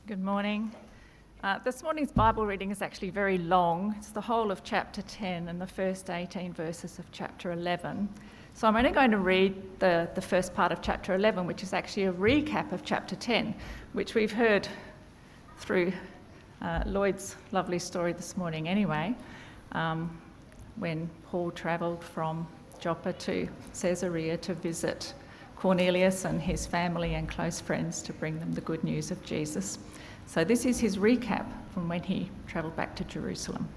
Good morning. This morning's Bible reading is actually very long. It's the whole of chapter 10 and the first 18 verses of chapter 11. So I'm only going to read the first part of chapter 11, which is actually a recap of chapter 10, which we've heard through Lloyd's lovely story this morning anyway, when Paul travelled from Joppa to Caesarea to visit Cornelius and his family and close friends to bring them the good news of Jesus. So this is his recap from when he travelled back to Jerusalem.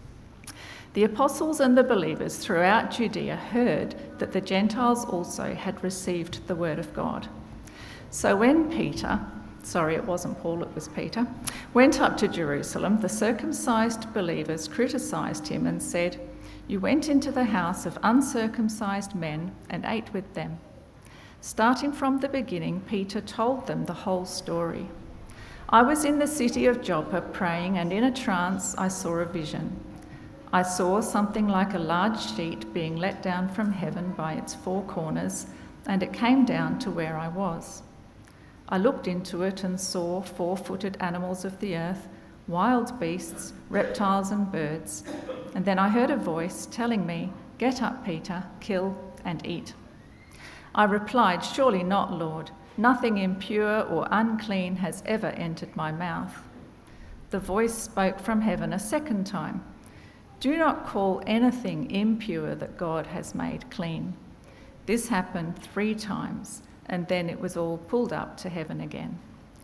The apostles and the believers throughout Judea heard that the Gentiles also had received the word of God. So when Peter, it wasn't Paul, it was Peter, went up to Jerusalem, the circumcised believers criticised him and said, "You went into the house of uncircumcised men and ate with them." Starting from the beginning, Peter told them the whole story. "I was in the city of Joppa praying, and in a trance I saw a vision. I saw something like a large sheet being let down from heaven by its four corners, and it came down to where I was. I looked into it and saw four-footed animals of the earth, wild beasts, reptiles and birds. And then I heard a voice telling me, 'Get up, Peter, kill and eat.' I replied, 'Surely not, Lord. Nothing impure or unclean has ever entered my mouth.' The voice spoke from heaven a second time, 'Do not call anything impure that God has made clean.' This happened 3 times, and then it was all pulled up to heaven again.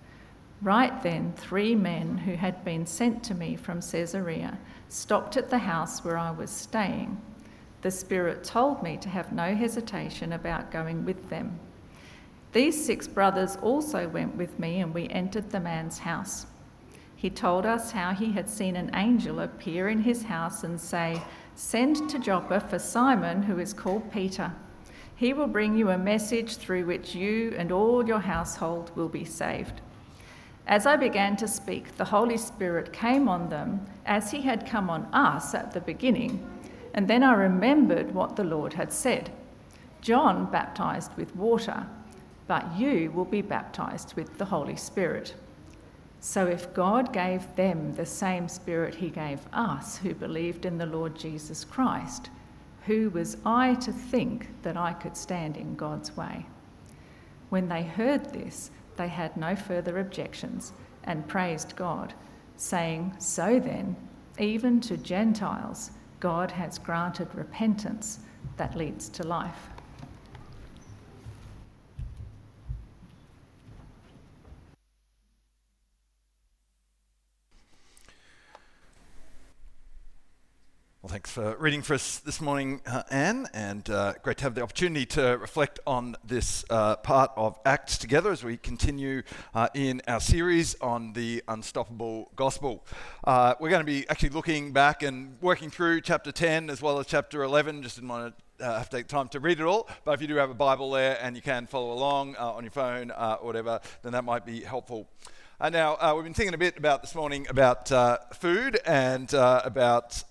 Right then, 3 men who had been sent to me from Caesarea stopped at the house where I was staying. The Spirit told me to have no hesitation about going with them. These 6 brothers also went with me, and we entered the man's house. He told us how he had seen an angel appear in his house and say, 'Send to Joppa for Simon, who is called Peter. He will bring you a message through which you and all your household will be saved.' As I began to speak, the Holy Spirit came on them as he had come on us at the beginning, and then I remembered what the Lord had said. 'John baptized with water, but you will be baptized with the Holy Spirit.' So if God gave them the same Spirit he gave us who believed in the Lord Jesus Christ, who was I to think that I could stand in God's way?" When they heard this, they had no further objections and praised God, saying, "So then, even to Gentiles, God has granted repentance that leads to life." Well, thanks for reading for us this morning, Anne, and great to have the opportunity to reflect on this part of Acts together as we continue in our series on the unstoppable gospel. We're going to be actually looking back and working through chapter 10 as well as chapter 11. Just didn't want to have to take time to read it all, but if you do have a Bible there and you can follow along on your phone or whatever, then that might be helpful. Now, we've been thinking a bit about this morning about food and about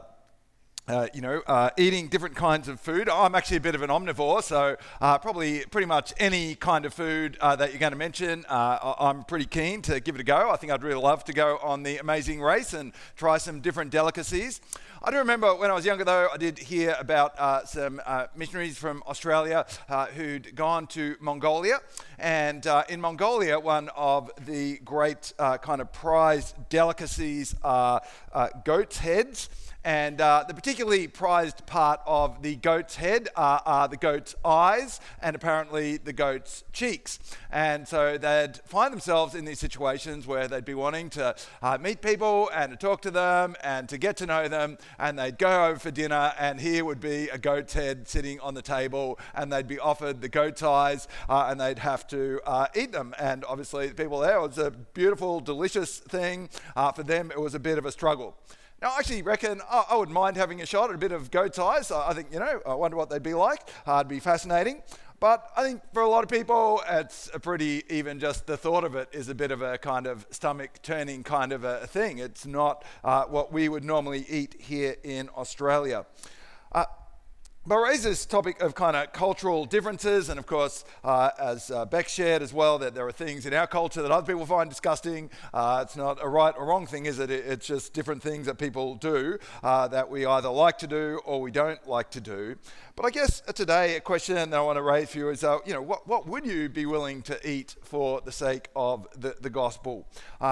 eating different kinds of food. I'm actually a bit of an omnivore, so probably pretty much any kind of food that you're going to mention, I'm pretty keen to give it a go. I think I'd really love to go on the Amazing Race and try some different delicacies. I do remember when I was younger, though, I did hear about some missionaries from Australia who'd gone to Mongolia. And in Mongolia, one of the great kind of prized delicacies are goat's heads. And the particularly prized part of the goat's head are the goat's eyes and apparently the goat's cheeks. And so they'd find themselves in these situations where they'd be wanting to meet people and to talk to them and to get to know them. And they'd go over for dinner, and here would be a goat's head sitting on the table, and they'd be offered the goat's eyes, and they'd have to eat them. And obviously the people there, it was a beautiful, delicious thing. For them, it was a bit of a struggle. Now, I actually reckon I wouldn't mind having a shot at a bit of goat's eyes. I think, I wonder what they'd be like. It'd be fascinating. But I think for a lot of people, it's a pretty, even just the thought of it is a bit of a kind of stomach-turning kind of a thing. It's not what we would normally eat here in Australia. But I raise this topic of kind of cultural differences, and of course, as Beck shared as well, that there are things in our culture that other people find disgusting. It's not a right or wrong thing, is it? It's just different things that people do that we either like to do or we don't like to do. But I guess today a question that I want to raise for you is, what would you be willing to eat for the sake of the gospel?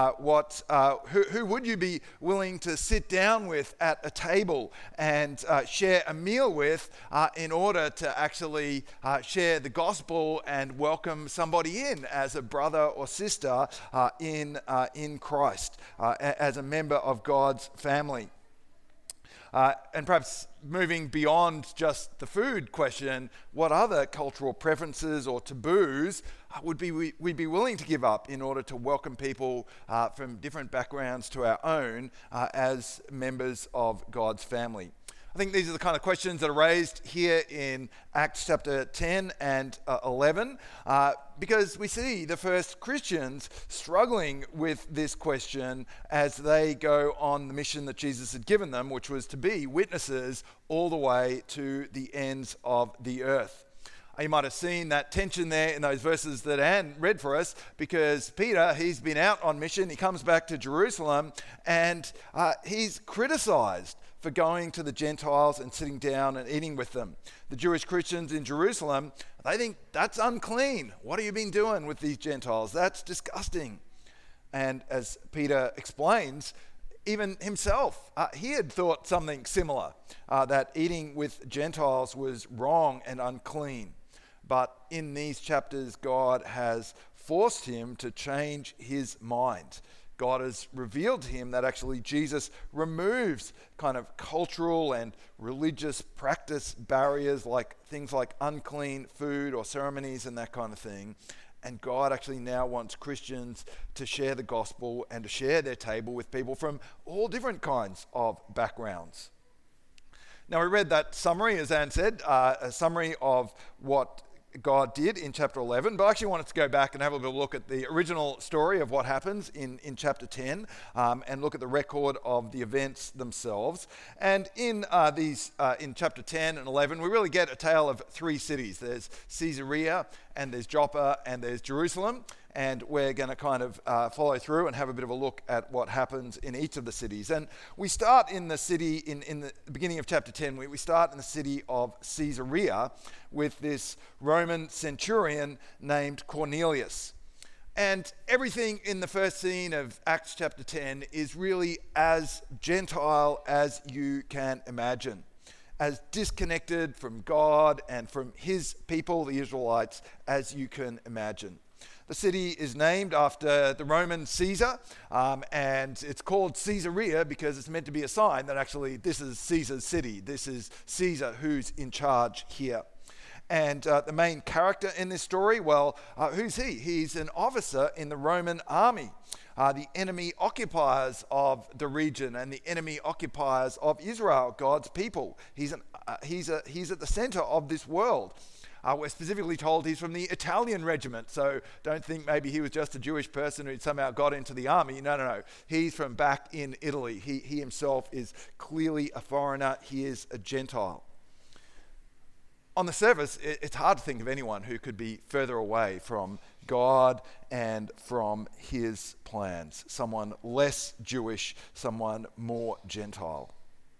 Who would you be willing to sit down with at a table and share a meal with in order to actually share the gospel and welcome somebody in as a brother or sister in Christ, as a member of God's family? And perhaps moving beyond just the food question, what other cultural preferences or taboos we'd be willing to give up in order to welcome people from different backgrounds to our own as members of God's family? I think these are the kind of questions that are raised here in Acts chapter 10 and 11 because we see the first Christians struggling with this question as they go on the mission that Jesus had given them, which was to be witnesses all the way to the ends of the earth. You might have seen that tension there in those verses that Anne read for us, because Peter, he's been out on mission, he comes back to Jerusalem, and he's criticized for going to the Gentiles and sitting down and eating with them. The Jewish Christians in Jerusalem, they think that's unclean. What have you been doing with these Gentiles? That's disgusting. And as Peter explains, even himself, he had thought something similar, that eating with Gentiles was wrong and unclean. But in these chapters, God has forced him to change his mind. God has revealed to him that actually Jesus removes kind of cultural and religious practice barriers, like things like unclean food or ceremonies and that kind of thing. And God actually now wants Christians to share the gospel and to share their table with people from all different kinds of backgrounds. Now, we read that summary, as Anne said, a summary of what God did in chapter 11, but I actually wanted to go back and have a little look at the original story of what happens in chapter 10 and look at the record of the events themselves. And in chapter 10 and 11, we really get a tale of three cities. There's Caesarea, and there's Joppa, and there's Jerusalem. And we're going to kind of follow through and have a bit of a look at what happens in each of the cities. And we start in the city, in the beginning of chapter 10, we start in the city of Caesarea with this Roman centurion named Cornelius. And everything in the first scene of Acts chapter 10 is really as Gentile as you can imagine, as disconnected from God and from his people, the Israelites, as you can imagine. The city is named after the Roman Caesar, and it's called Caesarea because it's meant to be a sign that actually this is Caesar's city. This is Caesar who's in charge here. And the main character in this story, well, who's he? He's an officer in the Roman army, the enemy occupiers of the region and the enemy occupiers of Israel, God's people. He's at the center of this world. We're specifically told he's from the Italian regiment, so don't think maybe he was just a Jewish person who somehow got into the army. No. He's from back in Italy. He himself is clearly a foreigner. He is a Gentile. On the surface, it's hard to think of anyone who could be further away from God and from his plans. Someone less Jewish, someone more Gentile.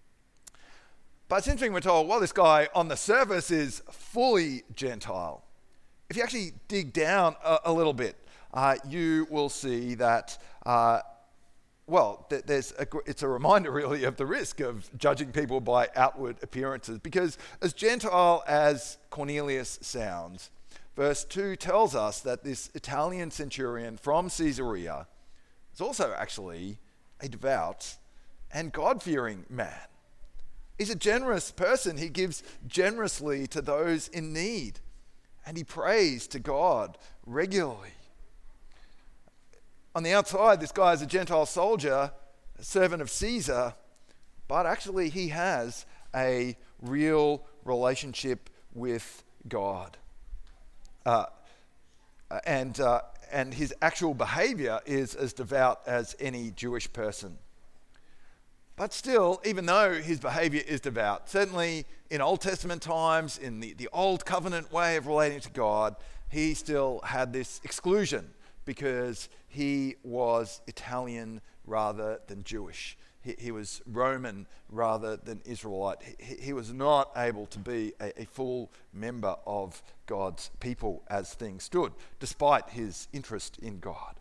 But it's interesting, we're told, well, this guy on the surface is fully Gentile. If you actually dig down a little bit, you will see that, it's a reminder really of the risk of judging people by outward appearances. Because as Gentile as Cornelius sounds, verse 2 tells us that this Italian centurion from Caesarea is also actually a devout and God-fearing man. He's a generous person. He gives generously to those in need, and he prays to God regularly. On the outside, this guy is a Gentile soldier, a servant of Caesar, but actually he has a real relationship with God. And his actual behavior is as devout as any Jewish person. But still, even though his behavior is devout, certainly in Old Testament times, in the Old Covenant way of relating to God, he still had this exclusion because he was Italian rather than Jewish. He was Roman rather than Israelite. He was not able to be a full member of God's people as things stood, despite his interest in God.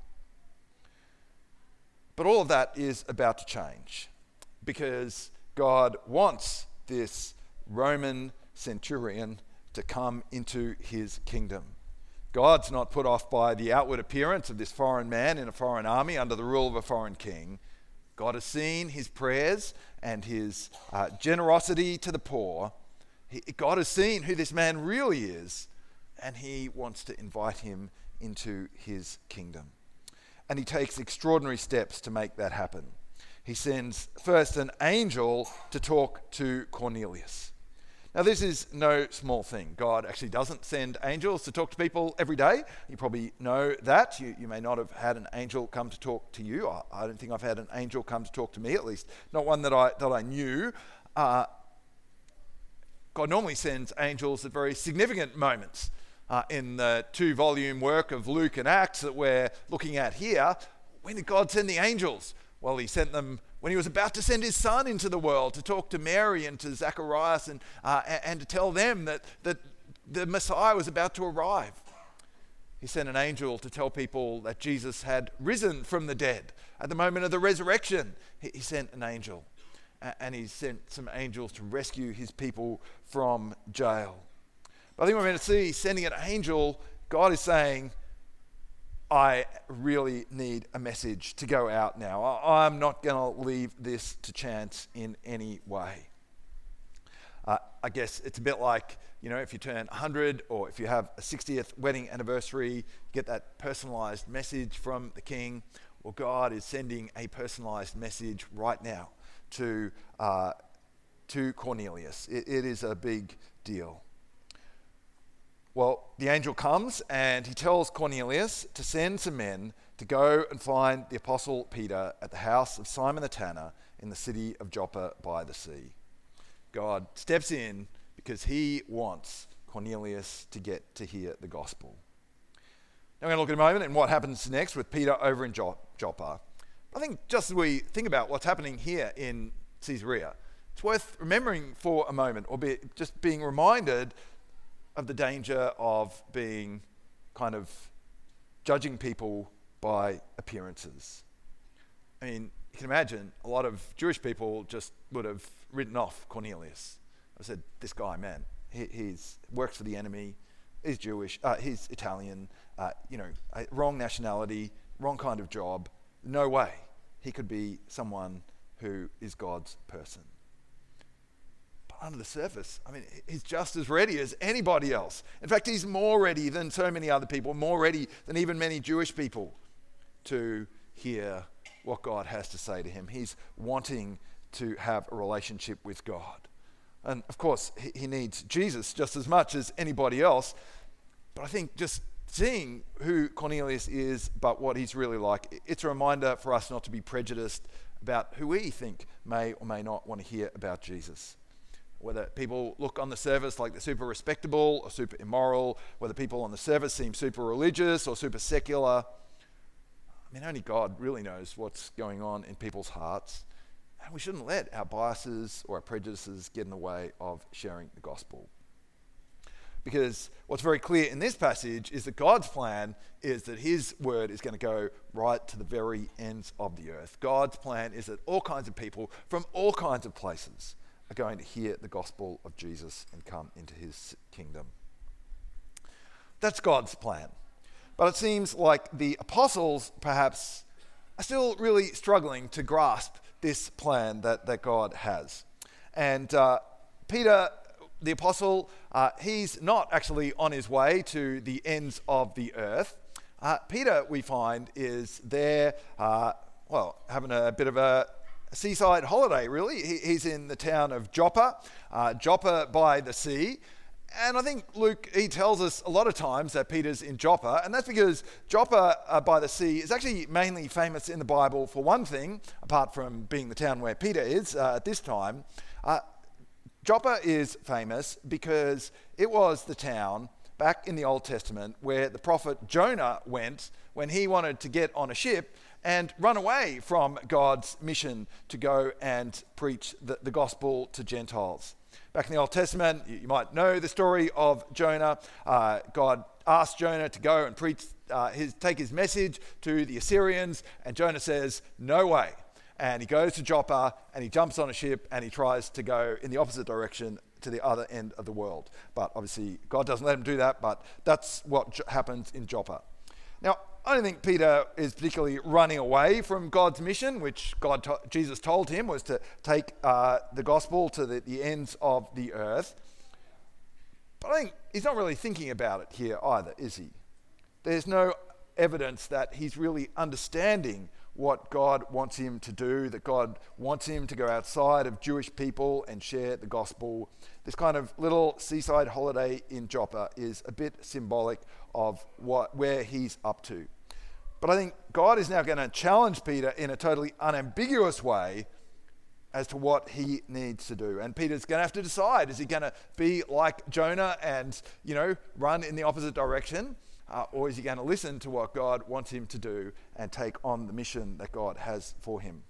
But all of that is about to change because God wants this Roman centurion to come into his kingdom. God's not put off by the outward appearance of this foreign man in a foreign army under the rule of a foreign king. God has seen his prayers and his generosity to the poor. God has seen who this man really is, and he wants to invite him into his kingdom. And he takes extraordinary steps to make that happen. He sends first an angel to talk to Cornelius. Now, this is no small thing. God actually doesn't send angels to talk to people every day. You probably know that. You may not have had an angel come to talk to you. I don't think I've had an angel come to talk to me, at least not one that I knew. God normally sends angels at very significant moments. In the 2-volume work of Luke and Acts that we're looking at here, when did God send the angels? Well, he sent them when he was about to send his son into the world to talk to Mary and to Zacharias and to tell them that the Messiah was about to arrive. He sent an angel to tell people that Jesus had risen from the dead. At the moment of the resurrection, he sent an angel. And he sent some angels to rescue his people from jail. But I think we're going to see, sending an angel, God is saying, I really need a message to go out now. I'm not going to leave this to chance in any way. I guess it's a bit like, if you turn 100 or if you have a 60th wedding anniversary, you get that personalized message from the king. Well, God is sending a personalized message right now to Cornelius. It is a big deal. Well, the angel comes and he tells Cornelius to send some men to go and find the apostle Peter at the house of Simon the tanner in the city of Joppa by the sea. God steps in because he wants Cornelius to get to hear the gospel. Now we're going to look at a moment at what happens next with Peter over in Joppa. I think just as we think about what's happening here in Caesarea, it's worth remembering for a moment, or just being reminded of the danger of being kind of judging people by appearances. I mean, you can imagine a lot of Jewish people just would have written off Cornelius. I said, this guy, man, he's works for the enemy, he's Jewish, he's Italian, wrong nationality, wrong kind of job. No way he could be someone who is God's person. Under the surface, he's just as ready as anybody else. In fact, he's more ready than so many other people, more ready than even many Jewish people to hear what God has to say to him. He's wanting to have a relationship with God. And of course, he needs Jesus just as much as anybody else. But I think just seeing who Cornelius is, but what he's really like, it's a reminder for us not to be prejudiced about who we think may or may not want to hear about Jesus. Whether people look on the surface like they're super respectable or super immoral, whether people on the surface seem super religious or super secular. Only God really knows what's going on in people's hearts. And we shouldn't let our biases or our prejudices get in the way of sharing the gospel. Because what's very clear in this passage is that God's plan is that his word is going to go right to the very ends of the earth. God's plan is that all kinds of people from all kinds of places are going to hear the gospel of Jesus and come into his kingdom. That's God's plan. But it seems like the apostles perhaps are still really struggling to grasp this plan that God has. And Peter, the apostle, he's not actually on his way to the ends of the earth. Peter, we find, is there, having a bit of a seaside holiday, really. He's in the town of Joppa, Joppa by the sea. And I think Luke, he tells us a lot of times that Peter's in Joppa, and that's because Joppa by the sea is actually mainly famous in the Bible for one thing, apart from being the town where Peter is at this time. Joppa is famous because it was the town back in the Old Testament where the prophet Jonah went when he wanted to get on a ship and run away from God's mission to go and preach the gospel to Gentiles. Back in the Old Testament, you might know the story of Jonah. God asked Jonah to go and take his message to the Assyrians, and Jonah says, "No way." And he goes to Joppa, and he jumps on a ship, and he tries to go in the opposite direction to the other end of the world. But obviously, God doesn't let him do that, but that's what happens in Joppa. Now, I don't think Peter is particularly running away from God's mission, which Jesus told him was to take the gospel to the ends of the earth. But I think he's not really thinking about it here either, is he? There's no evidence that he's really understanding what God wants him to do, that God wants him to go outside of Jewish people and share the gospel. This kind of little seaside holiday in Joppa is a bit symbolic of where he's up to. But I think God is now going to challenge Peter in a totally unambiguous way as to what he needs to do. And Peter's going to have to decide, is he going to be like Jonah and, run in the opposite direction? Or is he going to listen to what God wants him to do and take on the mission that God has for him?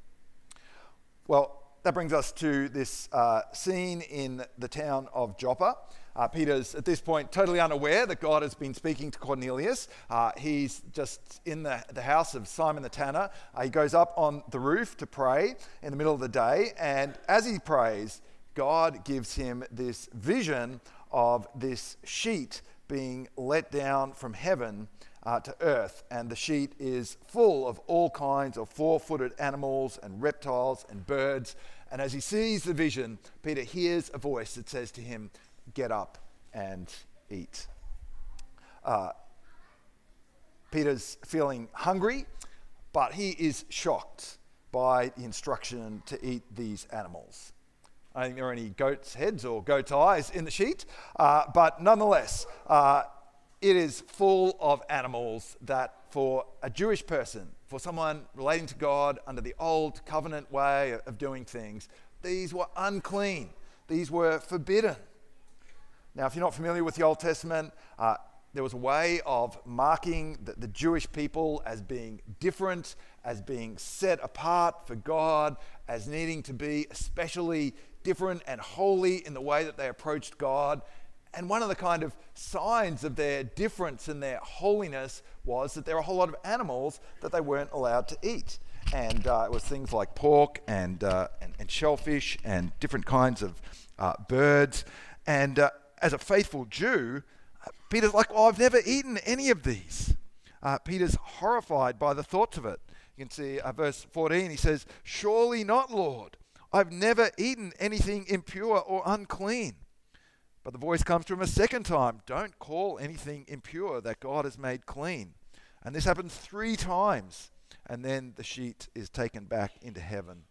Well, that brings us to this scene in the town of Joppa. Peter's at this point totally unaware that God has been speaking to Cornelius. He's just in the house of Simon the tanner. He goes up on the roof to pray in the middle of the day, and as he prays, God gives him this vision of this sheet being let down from heaven to earth, and the sheet is full of all kinds of four-footed animals and reptiles and birds. And as he sees the vision, Peter hears a voice that says to him, "Get up and eat." Peter's feeling hungry, but he is shocked by the instruction to eat these animals. I don't think there are any goat's heads or goat's eyes in the sheet, but nonetheless, it is full of animals that for a Jewish person, for someone relating to God under the old covenant way of doing things, these were unclean. These were forbidden. Now, if you're not familiar with the Old Testament, there was a way of marking the Jewish people as being different, as being set apart for God, as needing to be especially different and holy in the way that they approached God. And one of the kind of signs of their difference and their holiness was that there were a whole lot of animals that they weren't allowed to eat. And it was things like pork and shellfish and different kinds of birds. And as a faithful Jew, Peter's like, "Oh, I've never eaten any of these." Peter's horrified by the thoughts of it. You can see verse 14, he says, "Surely not, Lord. I've never eaten anything impure or unclean." But the voice comes to him a second time, "Don't call anything impure that God has made clean." And this happens 3 times. And then the sheet is taken back into heaven.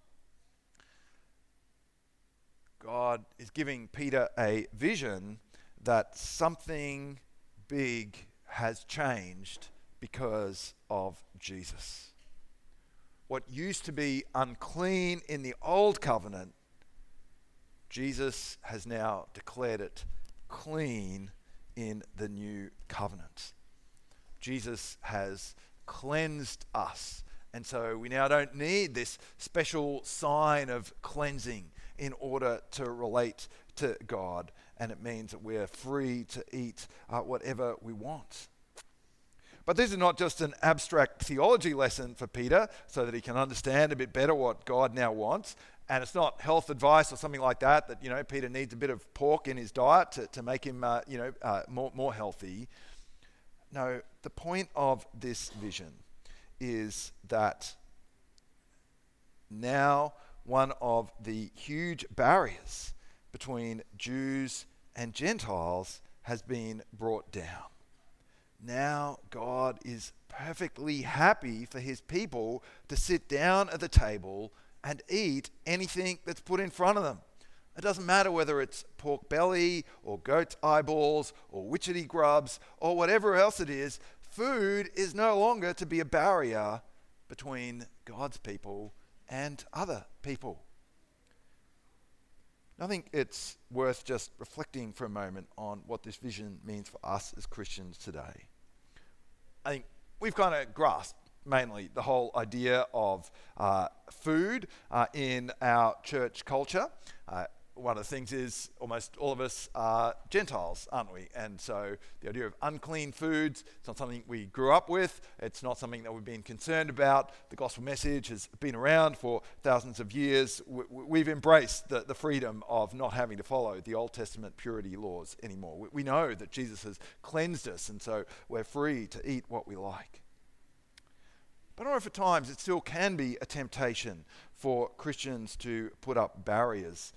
God is giving Peter a vision that something big has changed because of Jesus. What used to be unclean in the old covenant, Jesus has now declared it clean in the new covenant. Jesus has cleansed us, and so we now don't need this special sign of cleansing in order to relate to God, and it means that we're free to eat whatever we want. But this is not just an abstract theology lesson for Peter so that he can understand a bit better what God now wants. And it's not health advice or something like that, Peter needs a bit of pork in his diet to make him, more healthy. No, the point of this vision is that now one of the huge barriers between Jews and Gentiles has been brought down. Now God is perfectly happy for his people to sit down at the table and eat anything that's put in front of them. It doesn't matter whether it's pork belly or goat's eyeballs or witchetty grubs or whatever else it is, food is no longer to be a barrier between God's people and other people. I think it's worth just reflecting for a moment on what this vision means for us as Christians today. I think we've kind of grasped mainly the whole idea of food in our church culture. One of the things is almost all of us are Gentiles, aren't we? And so the idea of unclean foods, it's not something we grew up with. It's not something that we've been concerned about. The gospel message has been around for thousands of years. We've embraced the freedom of not having to follow the Old Testament purity laws anymore. We know that Jesus has cleansed us, and so we're free to eat what we like. But I know for times it still can be a temptation for Christians to put up barriers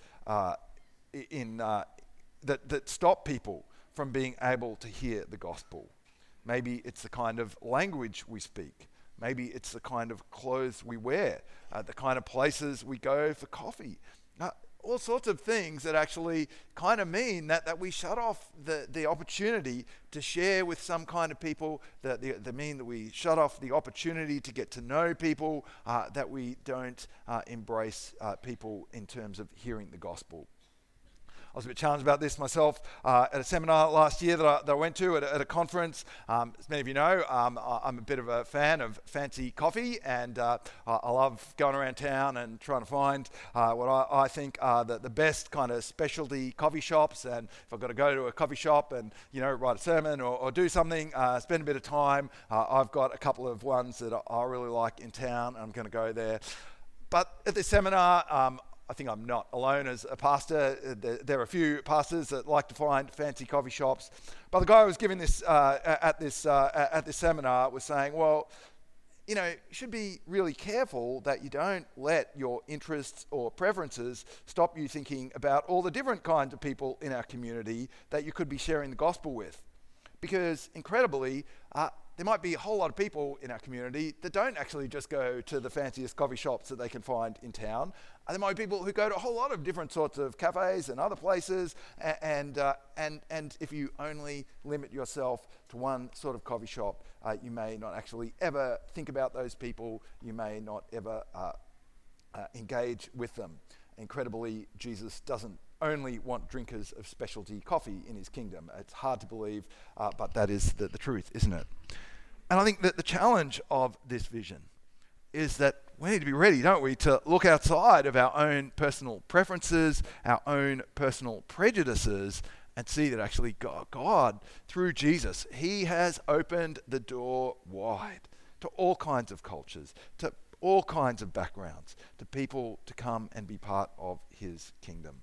that stop people from being able to hear the gospel. Maybe it's the kind of language we speak. Maybe it's the kind of clothes we wear, the kind of places we go for coffee. All sorts of things that actually kind of mean that we shut off the opportunity to share with some kind of people, that mean that we shut off the opportunity to get to know people, that we don't embrace people in terms of hearing the gospel. I was a bit challenged about this myself at a seminar last year that I went to at a conference. As many of you know, I'm a bit of a fan of fancy coffee, and I love going around town and trying to find what I think are the best kind of specialty coffee shops. And if I've got to go to a coffee shop and write a sermon or do something, spend a bit of time, I've got a couple of ones that I really like in town. I'm going to go there. But at this seminar, I think I'm not alone as a pastor. There are a few pastors that like to find fancy coffee shops. But the guy who was giving this at this seminar was saying, well, you should be really careful that you don't let your interests or preferences stop you thinking about all the different kinds of people in our community that you could be sharing the gospel with. Because incredibly, there might be a whole lot of people in our community that don't actually just go to the fanciest coffee shops that they can find in town. There might be people who go to a whole lot of different sorts of cafes and other places, and if you only limit yourself to one sort of coffee shop, you may not actually ever think about those people. You may not ever engage with them. Incredibly, Jesus doesn't only want drinkers of specialty coffee in his kingdom. It's hard to believe, but that is the truth, isn't it? And I think that the challenge of this vision is that we need to be ready, don't we, to look outside of our own personal preferences, our own personal prejudices, and see that actually God, through Jesus, he has opened the door wide to all kinds of cultures, to all kinds of backgrounds, to people to come and be part of his kingdom.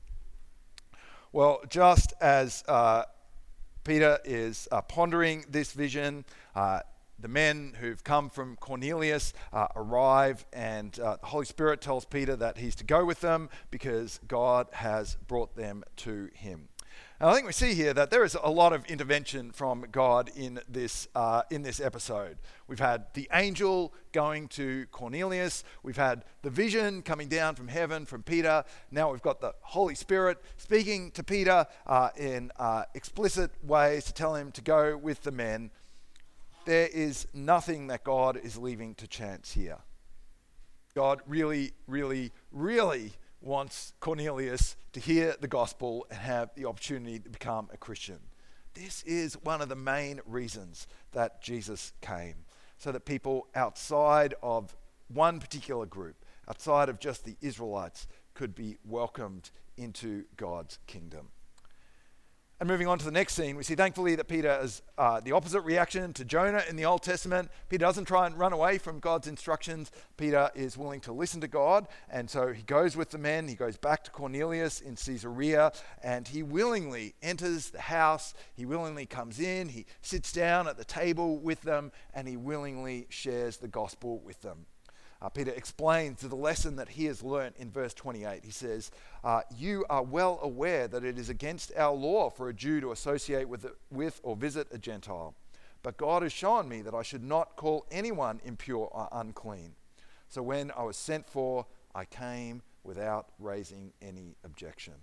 Well, just as Peter is pondering this vision, the men who've come from Cornelius arrive, and the Holy Spirit tells Peter that he's to go with them because God has brought them to him. And I think we see here that there is a lot of intervention from God in this episode. We've had the angel going to Cornelius. We've had the vision coming down from heaven from Peter. Now we've got the Holy Spirit speaking to Peter in explicit ways to tell him to go with the men. There is nothing that God is leaving to chance here. God really, really, really wants Cornelius to hear the gospel and have the opportunity to become a Christian. This is one of the main reasons that Jesus came, so that people outside of one particular group, outside of just the Israelites, could be welcomed into God's kingdom. And moving on to the next scene, we see thankfully that Peter is the opposite reaction to Jonah in the Old Testament. Peter doesn't try and run away from God's instructions. Peter is willing to listen to God, and so he goes with the men. He goes back to Cornelius in Caesarea, and he willingly enters the house. He willingly comes in. He sits down at the table with them, and he willingly shares the gospel with them. Peter explains the lesson that he has learnt in verse 28. He says, you are well aware that it is against our law for a Jew to associate with or visit a Gentile. But God has shown me that I should not call anyone impure or unclean. So when I was sent for, I came without raising any objection.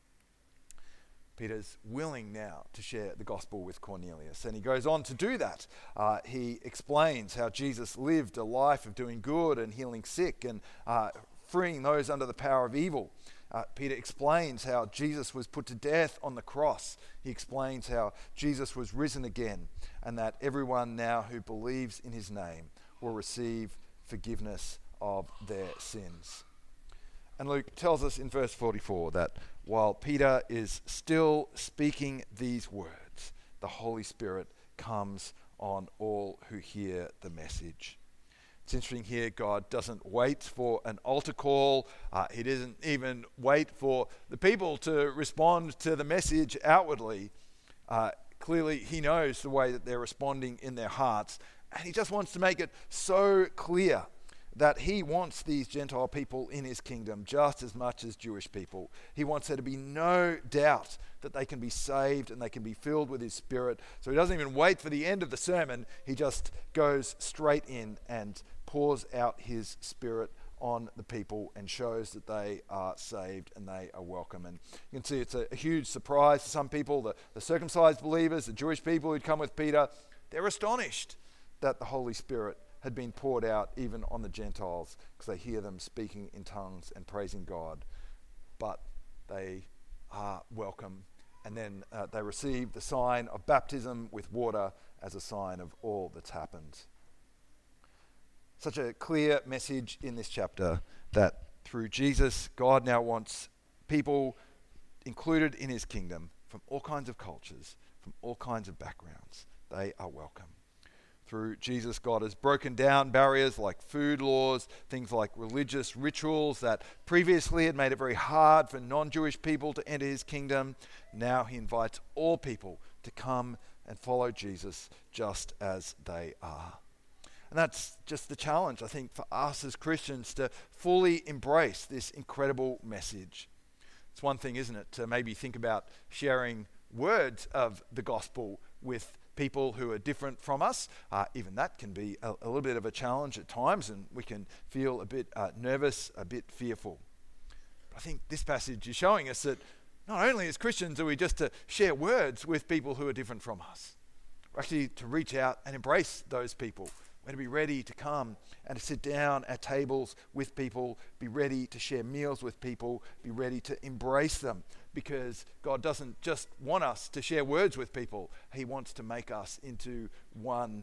Peter's willing now to share the gospel with Cornelius, and he goes on to do that. He explains how Jesus lived a life of doing good and healing sick and freeing those under the power of evil. Peter explains how Jesus was put to death on the cross. He explains how Jesus was risen again, and that everyone now who believes in his name will receive forgiveness of their sins. And Luke tells us in verse 44 that while Peter is still speaking these words, the Holy Spirit comes on all who hear the message. It's interesting here, God doesn't wait for an altar call. He doesn't even wait for the people to respond to the message outwardly. Clearly, he knows the way that they're responding in their hearts, and he just wants to make it so clear that he wants these Gentile people in his kingdom just as much as Jewish people. He wants there to be no doubt that they can be saved and they can be filled with his Spirit. So he doesn't even wait for the end of the sermon. He just goes straight in and pours out his Spirit on the people and shows that they are saved and they are welcome. And you can see it's a huge surprise to some people, the circumcised believers, the Jewish people who'd come with Peter. They're astonished that the Holy Spirit had been poured out even on the Gentiles, because they hear them speaking in tongues and praising God. But they are welcome, and then they receive the sign of baptism with water as a sign of all that's happened. Such a clear message in this chapter that through Jesus, God now wants people included in his kingdom from all kinds of cultures, from all kinds of backgrounds. They are welcome. Through Jesus, God has broken down barriers like food laws, things like religious rituals that previously had made it very hard for non-Jewish people to enter his kingdom. Now he invites all people to come and follow Jesus just as they are. And that's just the challenge, I think, for us as Christians to fully embrace this incredible message. It's one thing, isn't it, to maybe think about sharing words of the gospel with people who are different from us. Even that can be a little bit of a challenge at times, and we can feel a bit nervous, a bit fearful. But I think this passage is showing us that not only as Christians are we just to share words with people who are different from us, we're actually to reach out and embrace those people. We're to be ready to come and to sit down at tables with people, be ready to share meals with people, be ready to embrace them, because God doesn't just want us to share words with people. He wants to make us into one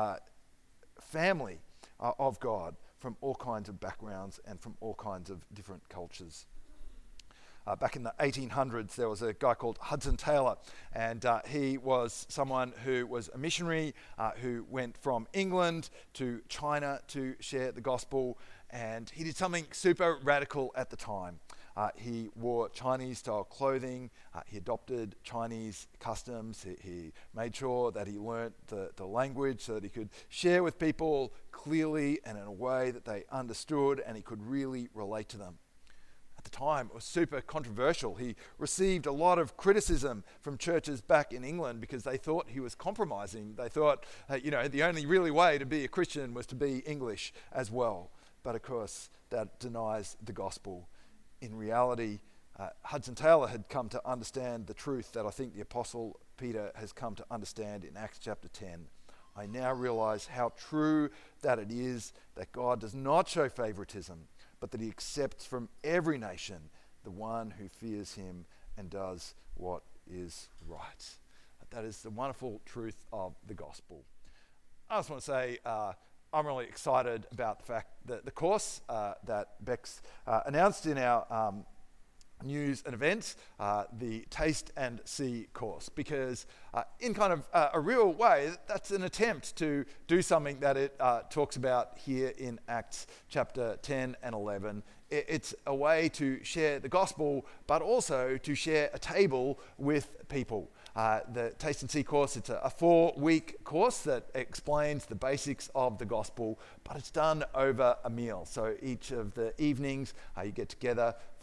family of God from all kinds of backgrounds and from all kinds of different cultures. Back in the 1800s, there was a guy called Hudson Taylor, and he was someone who was a missionary who went from England to China to share the gospel, and he did something super radical at the time. He wore Chinese-style clothing, he adopted Chinese customs, he made sure that he learnt the language so that he could share with people clearly and in a way that they understood and he could really relate to them. At the time, it was super controversial. He received a lot of criticism from churches back in England because they thought he was compromising. They thought, the only really way to be a Christian was to be English as well. But of course, that denies the gospel. In reality, Hudson Taylor had come to understand the truth that I think the Apostle Peter has come to understand in Acts chapter 10. I now realize how true that it is that God does not show favoritism, but that he accepts from every nation the one who fears him and does what is right. That is the wonderful truth of the gospel. I just want to say I'm really excited about the fact that the course that Bex announced in our news and events, the Taste and See course, because in kind of a real way, that's an attempt to do something that it talks about here in Acts chapter 10 and 11. It's a way to share the gospel, but also to share a table with people. The Taste and See course, it's a 4-week course that explains the basics of the gospel, but it's done over a meal. So each of the evenings, you get together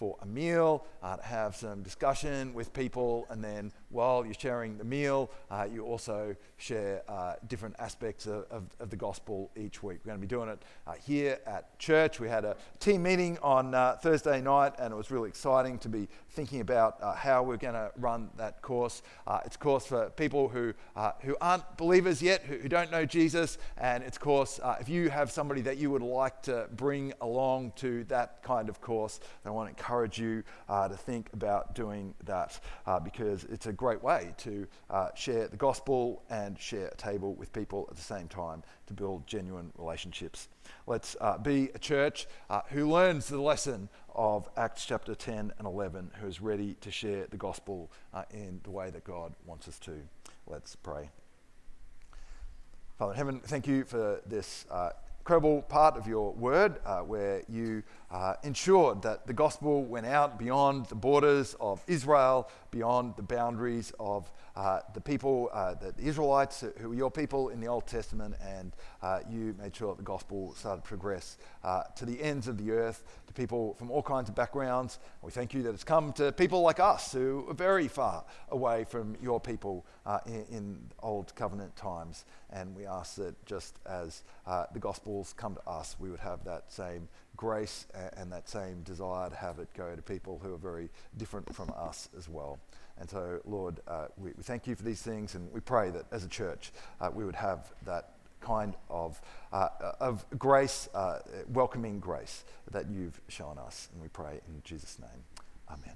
for a meal, to have some discussion with people, and then while you're sharing the meal, you also share different aspects of the gospel each week. We're going to be doing it here at church. We had a team meeting on Thursday night, and it was really exciting to be thinking about how we're going to run that course. It's a course for people who aren't believers yet, who don't know Jesus, and it's a course if you have somebody that you would like to bring along to that kind of course, then I want to encourage you to think about doing that because it's a great way to share the gospel and share a table with people at the same time to build genuine relationships. Let's be a church who learns the lesson of Acts chapter 10 and 11, who is ready to share the gospel in the way that God wants us to. Let's pray. Father in heaven, thank you for this incredible part of your word where you ensured that the gospel went out beyond the borders of Israel, beyond the boundaries of the people, the Israelites who were your people in the Old Testament, and you made sure that the gospel started to progress to the ends of the earth, to people from all kinds of backgrounds. We thank you that it's come to people like us who are very far away from your people in Old Covenant times, and we ask that just as the gospels come to us, we would have that same grace and that same desire to have it go to people who are very different from us as well. And so, Lord, we thank you for these things, and we pray that as a church we would have that kind of grace, welcoming grace that you've shown us. And we pray in Jesus' name. Amen.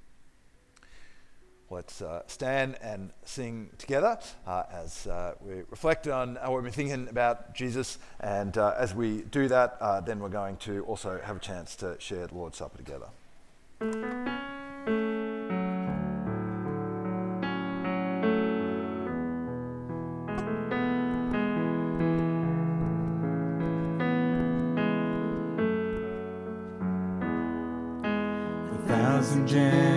Let's stand and sing together as we reflect on what we've been thinking about Jesus. And as we do that, then we're going to also have a chance to share the Lord's Supper together. 1,000 generations